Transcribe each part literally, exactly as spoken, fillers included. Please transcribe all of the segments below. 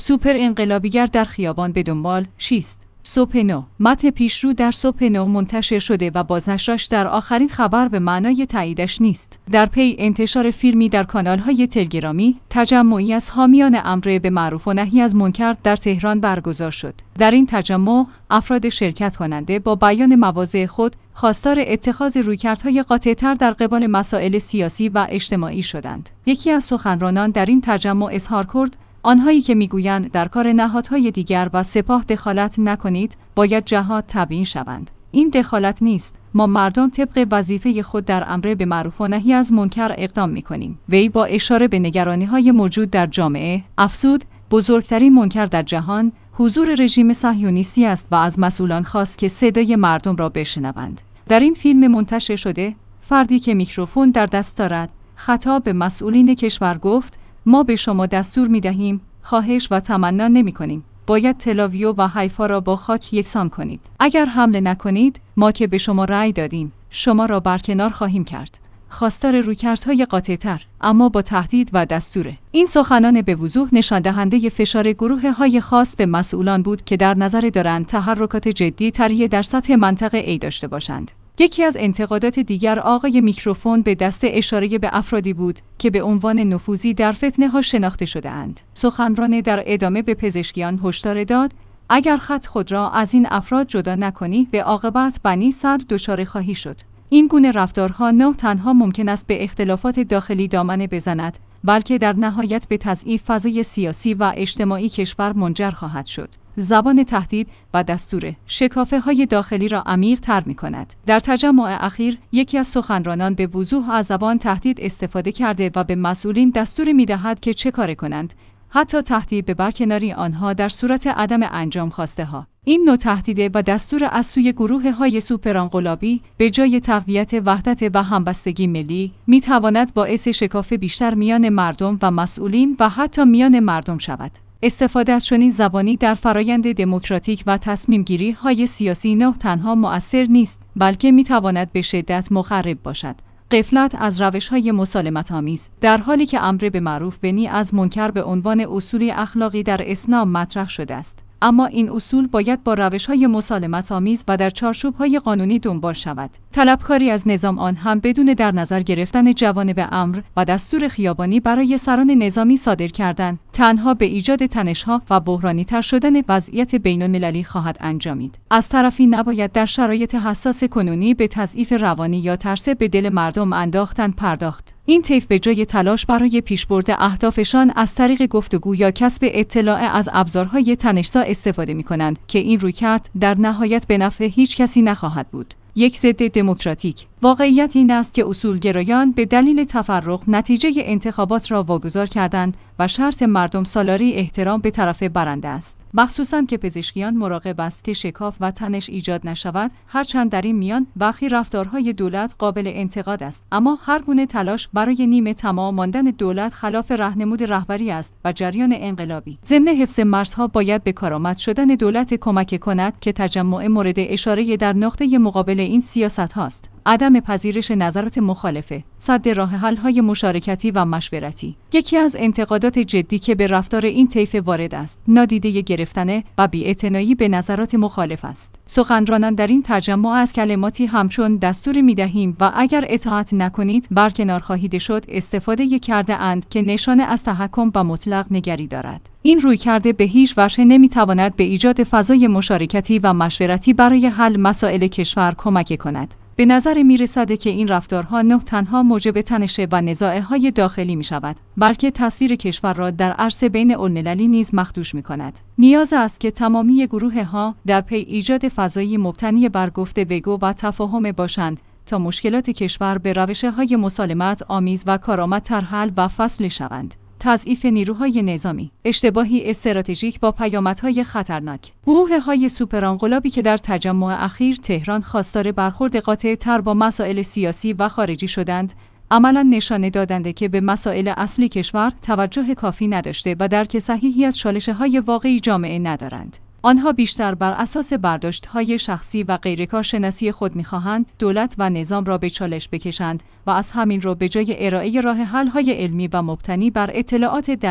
سوپر انقلابیگر در خیابان به دنبال چیست؟ صبح نو. متن پیشرو در صبح نو منتشر شده و بازنشرش در آخرین خبر به معنای تاییدش نیست. در پی انتشار فیلمی در کانال‌های تلگرامی، تجمعی از حامیان امر به معروف و نهی از منکر در تهران برگزار شد. در این تجمع، افراد شرکت کننده با بیان مواضع خود خواستار اتخاذ رویکردهای قاطع‌تر در قبال مسائل سیاسی و اجتماعی شدند. یکی از سخنرانان در این تجمع اظهار کرد: آنهایی که میگویند در کار نهادهای دیگر و سپاه دخالت نکنید، باید جهاد تبیین شوند. این دخالت نیست. ما مردم طبق وظیفه خود در امر به معروف و نهی از منکر اقدام میکنیم. وی با اشاره به نگرانی‌های موجود در جامعه افزود: بزرگترین منکر در جهان حضور رژیم صهیونیستی است و از مسئولان خواست که صدای مردم را بشنوند. در این فیلم منتشر شده، فردی که میکروفون در دست دارد، خطاب به مسئولین کشور گفت: ما به شما دستور می دهیم، خواهش و تمنا نمی کنیم. باید تلاویو و حیفا را با خاک یکسان کنید. اگر حمله نکنید، ما که به شما رأی دادیم، شما را برکنار خواهیم کرد. خواستار رویکردهای قاطع‌تر، اما با تهدید و دستوره. این سخنان به وضوح نشان دهنده فشار گروه‌های خاص به مسئولان بود که در نظر دارند تحرکات جدی تری در سطح منطقه ای داشته باشند. یکی از انتقادات دیگر آقای میکروفون به دست اشاره به افرادی بود که به عنوان نفوذی در فتنه‌ها شناخته شده‌اند. سخنران در ادامه به پزشکیان هشدار داد: اگر خط خود را از این افراد جدا نکنی، به عاقبت بنی صدر دچار خواهی شد. این گونه رفتارها نه تنها ممکن است به اختلافات داخلی دامنه بزند، بلکه در نهایت به تضعیف فضای سیاسی و اجتماعی کشور منجر خواهد شد. زبان تهدید و دستور شکافه های داخلی را عمیق تر می کند. در تجمع اخیر، یکی از سخنرانان به وضوح از زبان تهدید استفاده کرده و به مسئولین دستور می دهد که چه کار کنند، حتی تهدید به برکناری آنها در صورت عدم انجام خواسته ها. این نوع تهدید و دستور از سوی گروه های سوپر انقلابی به جای تقویت وحدت و همبستگی ملی، می تواند باعث شکاف بیشتر میان مردم و مسئولین و حتی میان مردم شود. استفاده از چنین زبانی در فرایند دموکراتیک و تصمیم گیری های سیاسی نه تنها مؤثر نیست، بلکه می تواند به شدت مخرب باشد. غفلت از روش‌های مسالمت‌آمیز، در حالی که امر به معروف و نهی از منکر به عنوان اصولی اخلاقی در اسلام مطرح شده است. اما این اصول باید با روش‌های مسالمت‌آمیز و در چارچوب‌های قانونی دنبال شود. طلبکاری از نظام آن هم بدون در نظر گرفتن جوانب امر و دستور خیابانی برای سران نظامی صادر کردن، تنها به ایجاد تنش‌ها و بحرانی‌تر شدن وضعیت بین‌المللی خواهد انجامید. از طرفی نباید در شرایط حساس کنونی به تضعیف روانی یا ترس به دل مردم انداختن پرداخت. این طیف به جای تلاش برای پیشبرد اهدافشان از طریق گفتگو یا کسب اطلاع از ابزارهای تنش‌زا استفاده می‌کنند که این رویکرد در نهایت به نفع هیچ کسی نخواهد بود. یک ضد دموکراتیک. واقعیت این است که اصولگرایان به دلیل تفرق نتیجه انتخابات را واگذار کردند و شرط مردم سالاری احترام به طرف برنده است. مخصوصاً که پزشکیان مراقب است که شکاف و تنش ایجاد نشود، هرچند در این میان برخی رفتارهای دولت قابل انتقاد است، اما هر گونه تلاش برای نیمه تمام ماندن دولت خلاف راهنمود رهبری است و جریان انقلابی. ضمن حفظ مرزها باید به کارآمد شدن دولت کمک کند که تجمع مورد اشاره در نقطه مقابل این سیاست هاست. عدم پذیرش نظرات مخالفه، سد راه حل‌های مشارکتی و مشورتی. یکی از انتقادات جدی که به رفتار این طیف وارد است، نادیده گرفتن و بی‌اعتنایی به نظرات مخالف است. سخنرانان در این تجمع از کلماتی همچون دستور می‌دهیم و اگر اطاعت نکنید برکنار خواهید شد استفاده کرده اند که نشانه از تحکم و مطلق نگری دارد. این رویکرد به هیچ وجه نمی‌تواند به ایجاد فضای مشارکتی و مشورتی برای حل مسائل کشور کمک کند. به نظر می رسد که این رفتارها نه تنها موجب تنش و نزاع‌های داخلی می شود، بلکه تصویر کشور را در عرصه بین المللی نیز مخدوش می کند. نیاز است که تمامی گروه‌ها در پی ایجاد فضایی مبتنی بر گفت‌وگو و تفاهم باشند تا مشکلات کشور به روش‌های مسالمت آمیز و کارآمدتر حل و فصل شوند. تضعیف نیروهای نظامی، اشتباهی استراتژیک با پیامدهای خطرناک. گروه‌های سوپر انقلابی که در تجمع اخیر تهران خواستار برخورد قاطع‌تر با مسائل سیاسی و خارجی شدند، عملاً نشانه دادند که به مسائل اصلی کشور توجه کافی نداشته و درک صحیحی از چالش‌های واقعی جامعه ندارند. آنها بیشتر بر اساس برداشت‌های شخصی و غیر کارشناسی خود می‌خواهند دولت و نظام را به چالش بکشند و از همین رو به جای ارائه راه حل‌های علمی و مبتنی بر اطلاعات دقیق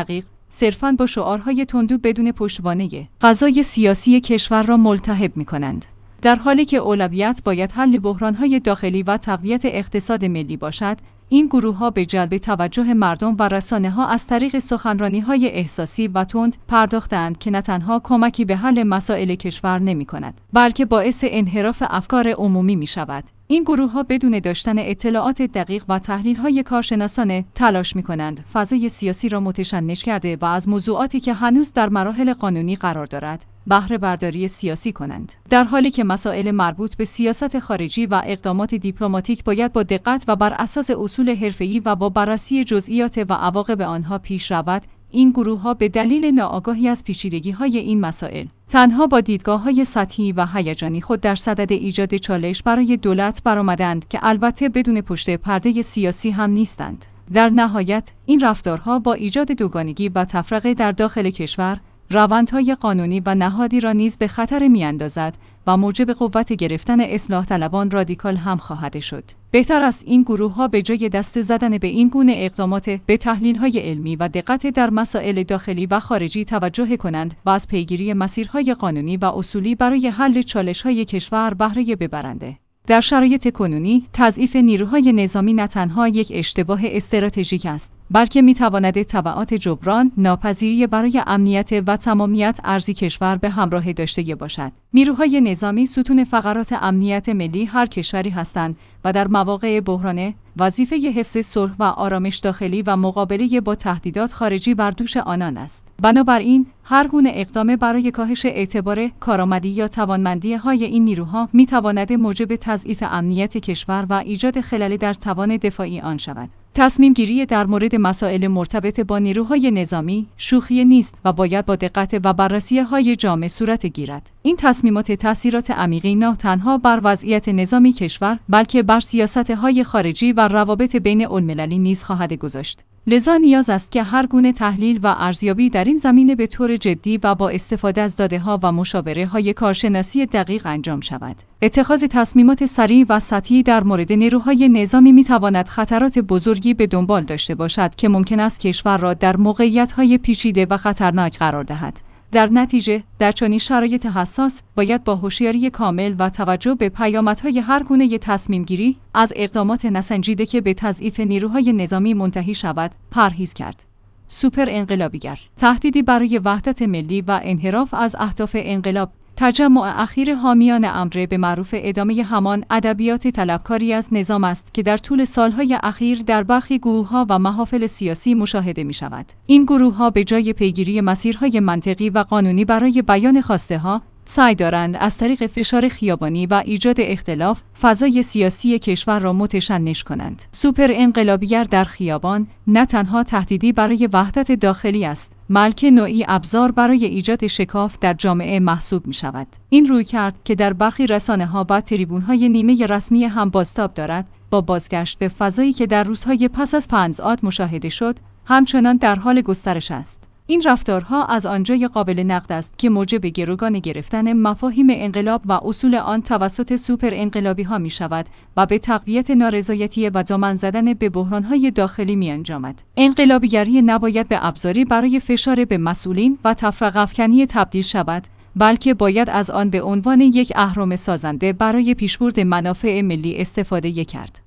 صرفاً با شعارهای تندو بدون پشتوانه قضای سیاسی کشور را ملتهب می‌کنند. در حالی که اولویت باید حل بحران‌های داخلی و تقویت اقتصاد ملی باشد، این گروه‌ها به جلب توجه مردم و رسانه‌ها از طریق سخنرانی‌های احساسی و تند پرداختند که نه تنها کمکی به حل مسائل کشور نمی‌کند، بلکه باعث انحراف افکار عمومی می‌شود. این گروه‌ها بدون داشتن اطلاعات دقیق و تحلیل‌های کارشناسانه تلاش می‌کنند فضای سیاسی را متشنج کرده و از موضوعاتی که هنوز در مراحل قانونی قرار دارد، بهره برداری سیاسی کنند، در حالی که مسائل مربوط به سیاست خارجی و اقدامات دیپلماتیک باید با دقت و بر اساس اصول حرفه‌ای و با بررسی جزئیات و عواقب آنها پیش رود. این گروه‌ها به دلیل ناآگاهی از پیچیدگی‌های این مسائل، تنها با دیدگاه‌های سطحی و هیجانی خود در صدد ایجاد چالش برای دولت برآمدند که البته بدون پشت پرده سیاسی هم نیستند. در نهایت، این رفتارها با ایجاد دوگانگی و تفرقه در داخل کشور، روندهای قانونی و نهادی را نیز به خطر می‌اندازد و موجب قوت گرفتن اصلاح طلبان رادیکال هم خواهد شد. بهتر است این گروه‌ها به جای دست زدن به این گونه اقدامات به تحلیل‌های علمی و دقت در مسائل داخلی و خارجی توجه کنند و از پیگیری مسیرهای قانونی و اصولی برای حل چالش‌های کشور بهره ببرند. در شرایط کنونی، تضعیف نیروهای نظامی نه تنها یک اشتباه استراتژیک است، بلکه می‌تواند تبعات جبران ناپذیری برای امنیت و تمامیت ارضی کشور به همراه داشته باشد. نیروهای نظامی ستون فقرات امنیت ملی هر کشوری هستند و در مواقع بحران وظیفه حفظ صلح و آرامش داخلی و مقابله با تهدیدات خارجی بر دوش آنان است. بنابراین هر گونه اقدام برای کاهش اعتبار، کارآمدی یا توانمندی های این نیروها می‌تواند موجب تضعیف امنیت کشور و ایجاد خلل در توان دفاعی آن شود. تصمیم گیری در مورد مسائل مرتبط با نیروهای نظامی شوخی نیست و باید با دقت و بررسی های جامع صورت گیرد. این تصمیمات تأثیرات عمیقی نه تنها بر وضعیت نظامی کشور، بلکه بر سیاست‌های خارجی و روابط بین المللی نیز خواهد گذاشت. لذا نیاز است که هر گونه تحلیل و ارزیابی در این زمینه به طور جدی و با استفاده از داده‌ها و مشاوره‌های کارشناسی دقیق انجام شود. اتخاذ تصمیمات سریع و سطحی در مورد نیروهای نظامی می‌تواند خطرات بزرگی به دنبال داشته باشد که ممکن است کشور را در موقعیت‌های پیچیده و خطرناک قرار دهد. در نتیجه، در چنین شرایط حساس باید با هوشیاری کامل و توجه به پیامدهای هر گونه تصمیم گیری از اقدامات نسنجیده که به تضعیف نیروهای نظامی منتهی شود، پرهیز کرد. سوپر انقلابیگر، تهدیدی برای وحدت ملی و انحراف از اهداف انقلاب. تجمع اخیر حامیان امر به معروف ادامه همان ادبیات طلبکاری از نظام است که در طول سالهای اخیر در برخی گروه‌ها و محافل سیاسی مشاهده می‌شود. این گروه‌ها به جای پیگیری مسیرهای منطقی و قانونی برای بیان خواسته‌ها، سعی دارند از طریق فشار خیابانی و ایجاد اختلاف فضای سیاسی کشور را متشنج کنند. سوپر انقلابیگر در خیابان نه تنها تهدیدی برای وحدت داخلی است، بلکه نوعی ابزار برای ایجاد شکاف در جامعه محسوب می شود. این رویکرد که در برخی رسانه‌ها و تریبون‌های نیمه رسمی هم بازتاب دارد، با بازگشت به فضایی که در روزهای پس از پنج‌آت مشاهده شد، همچنان در حال گسترش است. این رفتارها از آنجای قابل نقد است که موجب گروگان گرفتن مفاهیم انقلاب و اصول آن توسط سوپر انقلابی ها می شود و به تقویت نارضایتی و دامن زدن به بحرانهای داخلی می انجامد. انقلابیگری نباید به ابزاری برای فشار به مسئولین و تفرقه افکنی تبدیل شود، بلکه باید از آن به عنوان یک اهرم سازنده برای پیشبرد منافع ملی استفاده کرد.